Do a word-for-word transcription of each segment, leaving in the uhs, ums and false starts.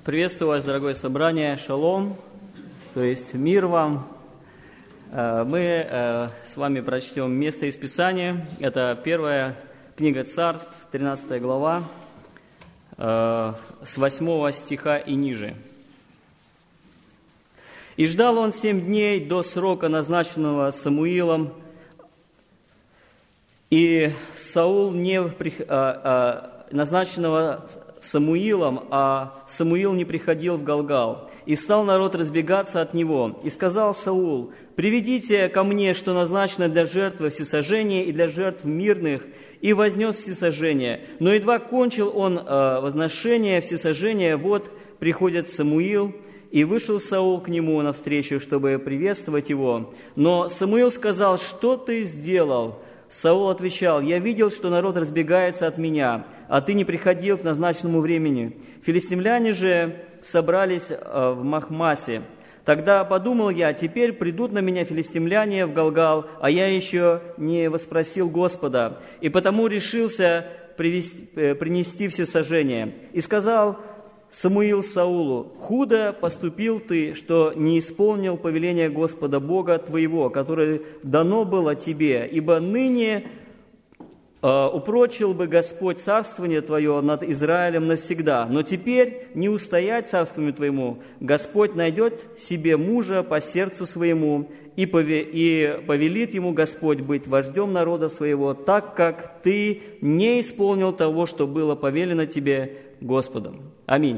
Приветствую вас, дорогое собрание, шалом, то есть мир вам. Мы с вами прочтем место из Писания. Это первая книга Царств, тринадцатая глава, с восьмого стиха и ниже. «И ждал он семь дней до срока, назначенного Самуилом, и Саул не назначенного Самуилом, а Самуил не приходил в Галгал. И стал народ разбегаться от него. И сказал Саул: приведите ко мне, что назначено для жертвы всесожжения и для жертв мирных, и вознес всесожжение. Но едва кончил он э, возношение всесожжения, вот приходит Самуил, и вышел Саул к нему навстречу, чтобы приветствовать его. Но Самуил сказал: что ты сделал? Саул отвечал: я видел, что народ разбегается от меня, а ты не приходил к назначенному времени. Филистимляне же собрались в Махмасе. Тогда подумал я: теперь придут на меня филистимляне в Галгал, а я еще не воспросил Господа, и потому решился привести, принести всесожжение. И сказал Самуил Саулу: худо поступил ты, что не исполнил повеление Господа Бога твоего, которое дано было тебе, ибо ныне э, упрочил бы Господь царствование твое над Израилем навсегда. Но теперь не устоять царствованию твоему. Господь найдет себе мужа по сердцу своему, и, пове, и повелит ему Господь быть вождем народа своего, так как ты не исполнил того, что было повелено тебе Господом. Аминь.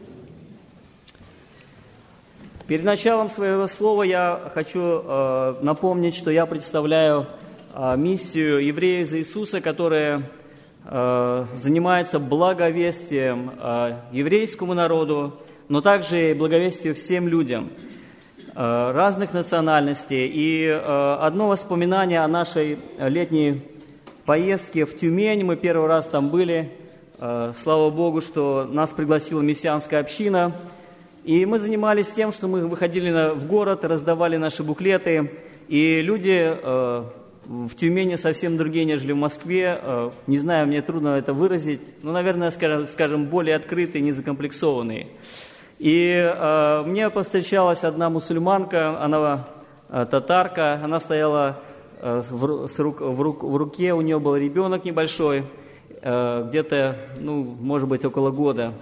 Перед началом своего слова я хочу э, напомнить, что я представляю э, миссию евреев за Иисуса, которая э, занимается благовестием э, еврейскому народу, но также и благовестием всем людям э, разных национальностей. И э, одно воспоминание о нашей летней поездке в Тюмень. Мы первый раз там были. Слава Богу, что нас пригласила мессианская община. И мы занимались тем, что мы выходили в город, раздавали наши буклеты. И люди э, в Тюмени совсем другие, нежели в Москве. Э, не знаю, мне трудно это выразить. Но, наверное, скажем, скажем более открытые, не закомплексованные. И э, мне повстречалась одна мусульманка, она э, татарка. Она стояла э, в, с рук, в, рук, в руке, у нее был ребенок небольшой, где-то, ну, может быть, около года.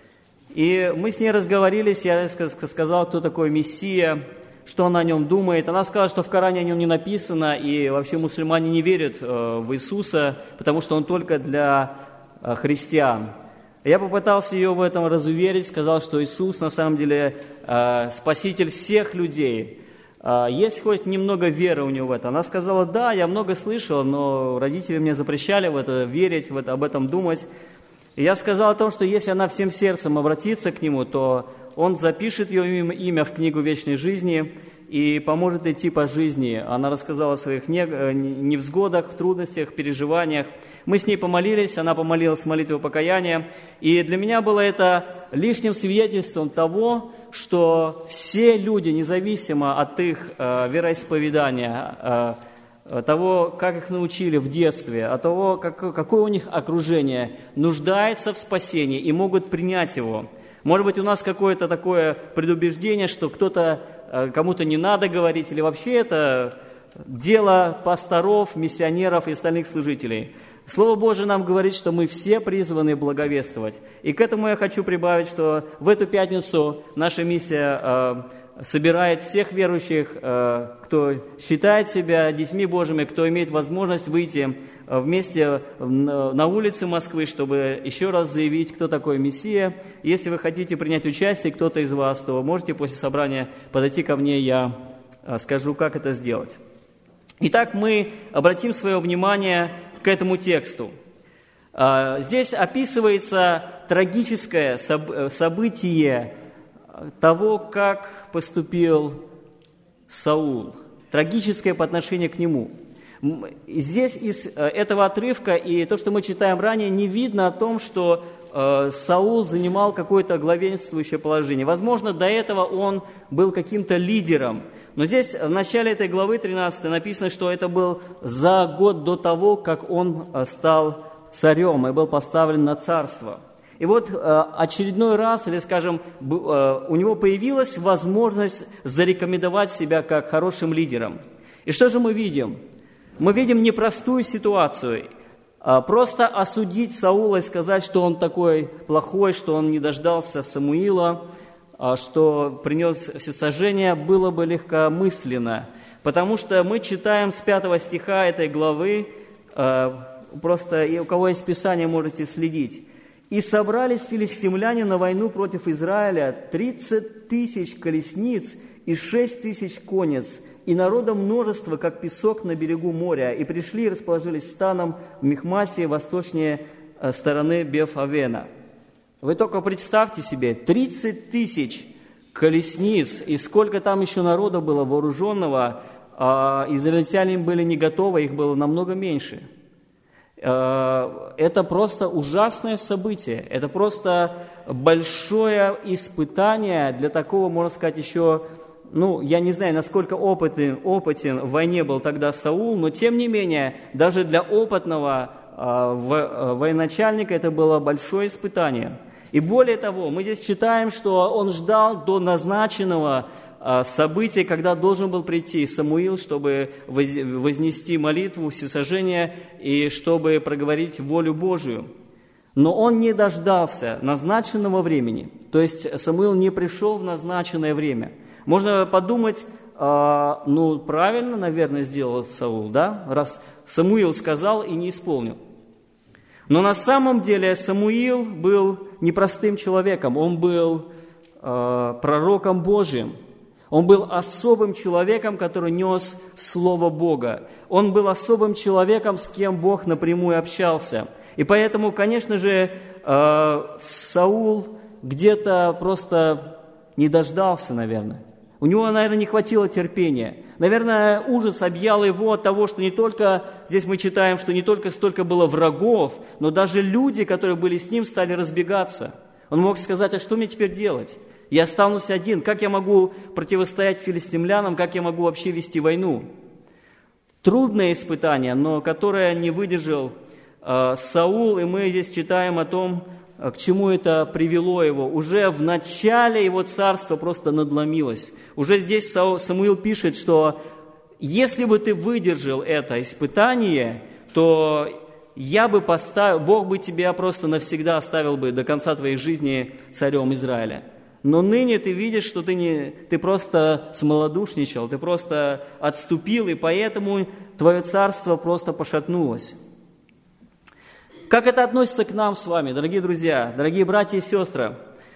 И мы с ней разговорились, я сказал, кто такой Мессия, что она о нем думает. Она сказала, что в Коране о нем не написано, и вообще мусульмане не верят в Иисуса, потому что он только для христиан. Я попытался ее в этом разуверить, сказал, что Иисус на самом деле спаситель всех людей. Есть хоть немного веры у него в это? Она сказала: да, я много слышала, но родители мне запрещали в это верить, в это, об этом думать. И я сказал о том, что если она всем сердцем обратится к нему, то он запишет ее имя в книгу вечной жизни и поможет идти по жизни. Она рассказала о своих невзгодах, трудностях, переживаниях. Мы с ней помолились, она помолилась молитвой покаяния. И для меня было это лишним свидетельством того, что все люди, независимо от их э, вероисповедания, э, того, как их научили в детстве, от того, как, какое у них окружение, нуждается в спасении и могут принять его. Может быть, у нас какое-то такое предубеждение, что кто-то, э, кому-то не надо говорить, или вообще это дело пасторов, миссионеров и остальных служителей. Слово Божие нам говорит, что мы все призваны благовествовать. И к этому я хочу прибавить, что в эту пятницу наша миссия э, собирает всех верующих, э, кто считает себя детьми Божьими, кто имеет возможность выйти вместе на улицы Москвы, чтобы еще раз заявить, кто такой Мессия. Если вы хотите принять участие, кто-то из вас, то можете после собрания подойти ко мне, я скажу, как это сделать. Итак, мы обратим свое внимание к этому тексту. Здесь описывается трагическое событие того, как поступил Саул. Трагическое по отношению к нему. Здесь из этого отрывка и то, что мы читаем ранее, не видно о том, что Саул занимал какое-то главенствующее положение. Возможно, до этого он был каким-то лидером. Но здесь в начале этой главы тринадцатой написано, что это был за год до того, как он стал царем и был поставлен на царство. И вот очередной раз, или, скажем, у него появилась возможность зарекомендовать себя как хорошим лидером. И что же мы видим? Мы видим непростую ситуацию. Просто осудить Саула и сказать, что он такой плохой, что он не дождался Самуила, что принес всесожжение, было бы легкомысленно. Потому что мы читаем с пятого стиха этой главы, просто и у кого есть Писание, можете следить. «И собрались филистимляне на войну против Израиля тридцать тысяч колесниц и шесть тысяч конниц, и народа множество, как песок на берегу моря, и пришли и расположились станом в Михмасе, восточнее стороны Беф-Авена». Вы только представьте себе, тридцать тысяч колесниц, и сколько там еще народа было вооруженного, а израильтяне были не готовы, их было намного меньше. Это просто ужасное событие, это просто большое испытание для такого, можно сказать, еще, ну, я не знаю, насколько опытен, опытен в войне был тогда Саул, но тем не менее, даже для опытного военачальника это было большое испытание. И более того, мы здесь читаем, что он ждал до назначенного события, когда должен был прийти Самуил, чтобы вознести молитву всесожжения и чтобы проговорить волю Божию. Но он не дождался назначенного времени. То есть Самуил не пришел в назначенное время. Можно подумать, ну, правильно, наверное, сделал Саул, да? Раз Самуил сказал и не исполнил. Но на самом деле Самуил был непростым человеком, он был э, пророком Божиим, он был особым человеком, который нес Слово Бога, он был особым человеком, с кем Бог напрямую общался. И поэтому, конечно же, э, Саул где-то просто не дождался, наверное. У него, наверное, не хватило терпения. Наверное, ужас объял его от того, что не только, здесь мы читаем, что не только столько было врагов, но даже люди, которые были с ним, стали разбегаться. Он мог сказать: а что мне теперь делать? Я останусь один. Как я могу противостоять филистимлянам? Как я могу вообще вести войну? Трудное испытание, но которое не выдержал э, Саул, и мы здесь читаем о том, к чему это привело его. Уже в начале его царства просто надломилось. Уже здесь Самуил пишет, что если бы ты выдержал это испытание, то я бы поставил, Бог бы тебя просто навсегда оставил бы до конца твоей жизни царем Израиля. Но ныне ты видишь, что ты, не, ты просто смолодушничал, ты просто отступил, и поэтому твое царство просто пошатнулось. Как это относится к нам с вами, дорогие друзья, дорогие братья и сестры?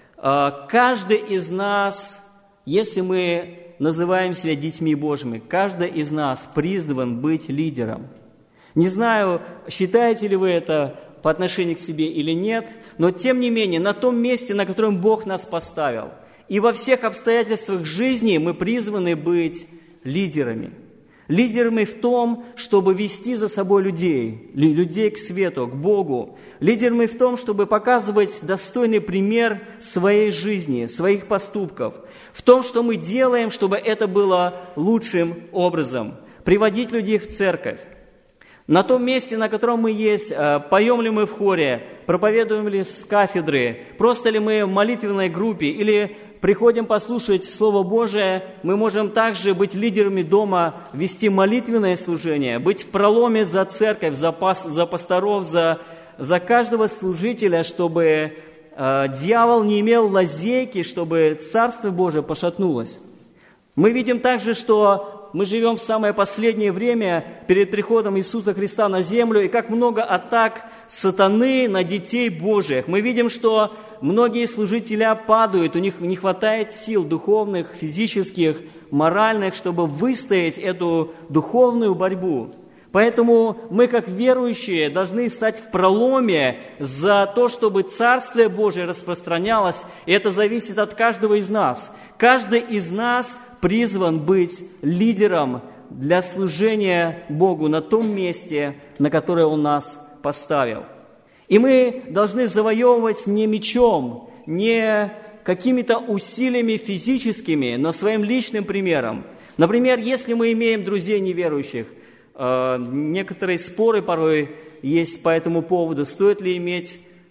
Каждый из нас, если мы называем себя детьми Божьими, каждый из нас призван быть лидером. Не знаю, считаете ли вы это по отношению к себе или нет, но тем не менее, на том месте, на котором Бог нас поставил, и во всех обстоятельствах жизни мы призваны быть лидерами. Лидерами в том, чтобы вести за собой людей, людей к свету, к Богу. Лидерами в том, чтобы показывать достойный пример своей жизни, своих поступков. В том, что мы делаем, чтобы это было лучшим образом. Приводить людей в церковь. На том месте, на котором мы есть, поем ли мы в хоре, проповедуем ли с кафедры, просто ли мы в молитвенной группе или приходим послушать Слово Божие, мы можем также быть лидерами дома, вести молитвенное служение, быть в проломе за церковь, за, пас, за пасторов, за, за каждого служителя, чтобы э, дьявол не имел лазейки, чтобы Царство Божие пошатнулось. Мы видим также, что мы живем в самое последнее время перед приходом Иисуса Христа на землю, и как много атак сатаны на детей Божьих. Мы видим, что многие служители падают, у них не хватает сил духовных, физических, моральных, чтобы выстоять эту духовную борьбу. Поэтому мы, как верующие, должны стать в проломе за то, чтобы Царствие Божие распространялось, и это зависит от каждого из нас. Каждый из нас призван быть лидером для служения Богу на том месте, на которое Он нас поставил. И мы должны завоевывать не мечом, не какими-то усилиями физическими, но своим личным примером. Например, если мы имеем друзей неверующих, некоторые споры порой есть по этому поводу, стоит ли иметь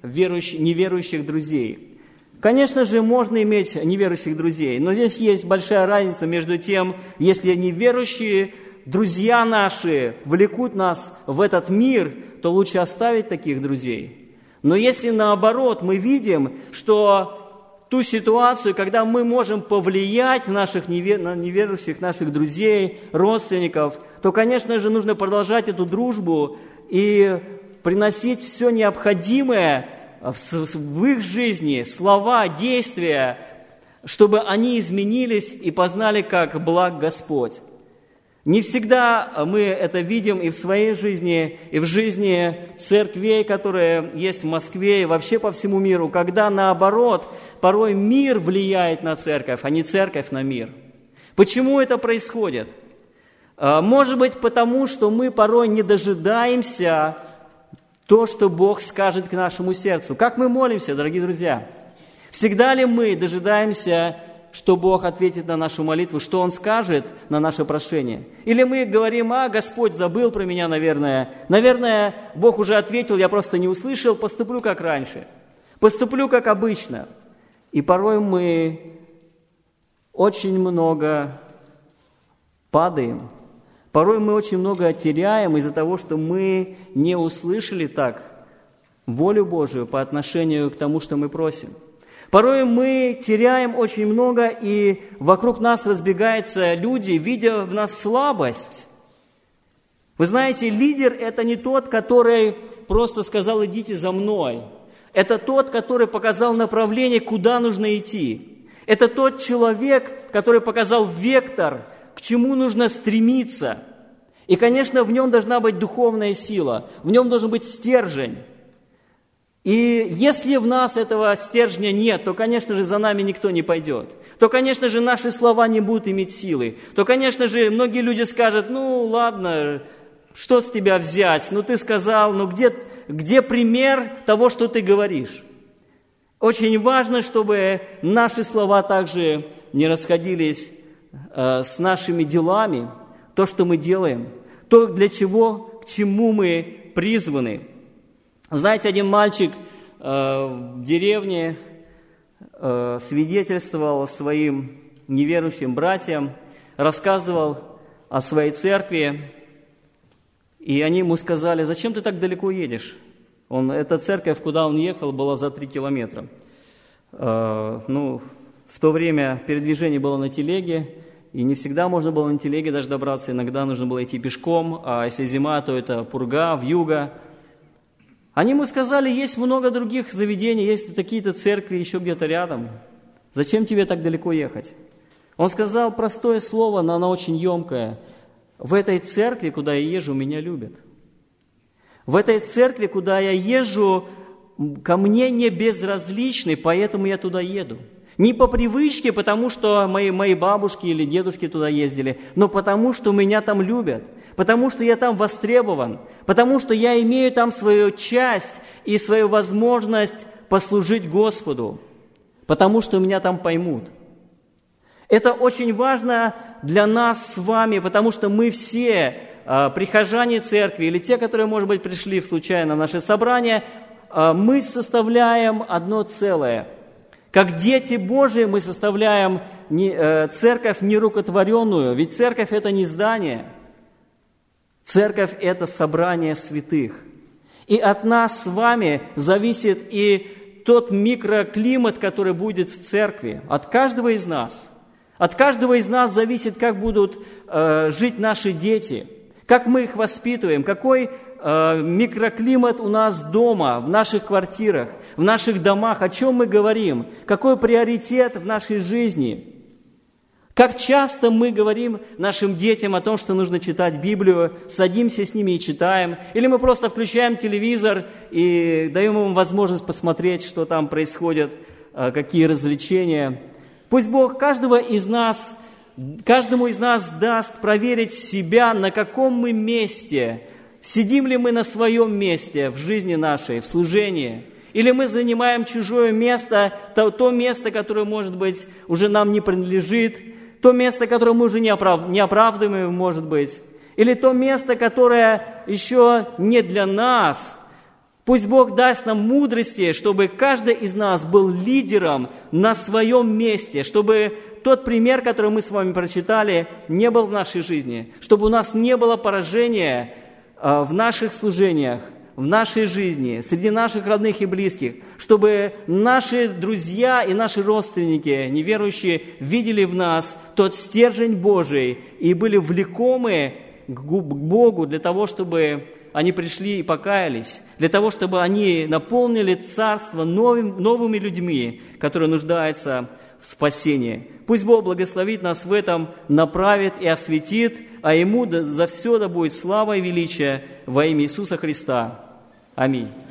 верующих, неверующих друзей. Конечно же, можно иметь неверующих друзей, но здесь есть большая разница между тем, если неверующие друзья наши влекут нас в этот мир, то лучше оставить таких друзей. Но если наоборот мы видим, что ту ситуацию, когда мы можем повлиять наших невер... на неверующих наших друзей, родственников, то, конечно же, нужно продолжать эту дружбу и приносить все необходимое в их жизни, слова, действия, чтобы они изменились и познали, как благ Господь. Не всегда мы это видим и в своей жизни, и в жизни церквей, которые есть в Москве, и вообще по всему миру, когда, наоборот, порой мир влияет на церковь, а не церковь на мир. Почему это происходит? Может быть, потому что мы порой не дожидаемся то, что Бог скажет к нашему сердцу. Как мы молимся, дорогие друзья? Всегда ли мы дожидаемся, что Бог ответит на нашу молитву, что Он скажет на наше прошение? Или мы говорим: а, Господь забыл про меня, наверное. Наверное, Бог уже ответил, я просто не услышал, поступлю как раньше. Поступлю как обычно. И порой мы очень много падаем. Порой мы очень много теряем из-за того, что мы не услышали так волю Божию по отношению к тому, что мы просим. Порой мы теряем очень много, и вокруг нас разбегаются люди, видя в нас слабость. Вы знаете, лидер – это не тот, который просто сказал: идите за мной. Это тот, который показал направление, куда нужно идти. Это тот человек, который показал вектор, к чему нужно стремиться. И, конечно, в нем должна быть духовная сила, в нем должен быть стержень. И если в нас этого стержня нет, то, конечно же, за нами никто не пойдет. То, конечно же, наши слова не будут иметь силы. То, конечно же, многие люди скажут: ну, ладно, что с тебя взять? Ну, ты сказал, ну, где, где пример того, что ты говоришь? Очень важно, чтобы наши слова также не расходились э, с нашими делами, то, что мы делаем, то, для чего, к чему мы призваны. Знаете, один мальчик э, в деревне э, свидетельствовал своим неверующим братьям, рассказывал о своей церкви, и они ему сказали: зачем ты так далеко едешь? Он, эта церковь, куда он ехал, была за три километра. Э, ну, в то время передвижение было на телеге, и не всегда можно было на телеге даже добраться, иногда нужно было идти пешком, а если зима, то это пурга, вьюга. Они ему сказали: есть много других заведений, есть такие-то церкви еще где-то рядом. Зачем тебе так далеко ехать? Он сказал простое слово, но оно очень емкое. В этой церкви, куда я езжу, меня любят. В этой церкви, куда я езжу, ко мне не безразличны, поэтому я туда еду. Не по привычке, потому что мои, мои бабушки или дедушки туда ездили, но потому что меня там любят, потому что я там востребован, потому что я имею там свою часть и свою возможность послужить Господу, потому что меня там поймут. Это очень важно для нас с вами, потому что мы все, э, прихожане церкви или те, которые, может быть, пришли случайно в наше собрание, э, мы составляем одно целое. Как дети Божии мы составляем не, э, церковь нерукотворенную, ведь церковь – это не здание. Церковь – это собрание святых. И от нас с вами зависит и тот микроклимат, который будет в церкви, от каждого из нас. От каждого из нас зависит, как будут э, жить наши дети, как мы их воспитываем, какой э, микроклимат у нас дома, в наших квартирах, в наших домах, о чем мы говорим, какой приоритет в нашей жизни. Как часто мы говорим нашим детям о том, что нужно читать Библию, садимся с ними и читаем, или мы просто включаем телевизор и даем им возможность посмотреть, что там происходит, какие развлечения. Пусть Бог каждого из нас, каждому из нас даст проверить себя, на каком мы месте, сидим ли мы на своем месте в жизни нашей, в служении, или мы занимаем чужое место, то, то место, которое, может быть, уже нам не принадлежит, то место, которое мы уже не, оправ... не оправдываем, может быть, или то место, которое еще не для нас, Пусть Бог даст нам мудрости, чтобы каждый из нас был лидером на своем месте, чтобы тот пример, который мы с вами прочитали, не был в нашей жизни, чтобы у нас не было поражения в наших служениях, в нашей жизни, среди наших родных и близких, чтобы наши друзья и наши родственники, неверующие, видели в нас тот стержень Божий и были влекомы к Богу для того, чтобы они пришли и покаялись, для того, чтобы они наполнили царство новым, новыми людьми, которые нуждаются в спасении. Пусть Бог благословит нас в этом, направит и осветит, а Ему за все да будет слава и величие во имя Иисуса Христа. Аминь.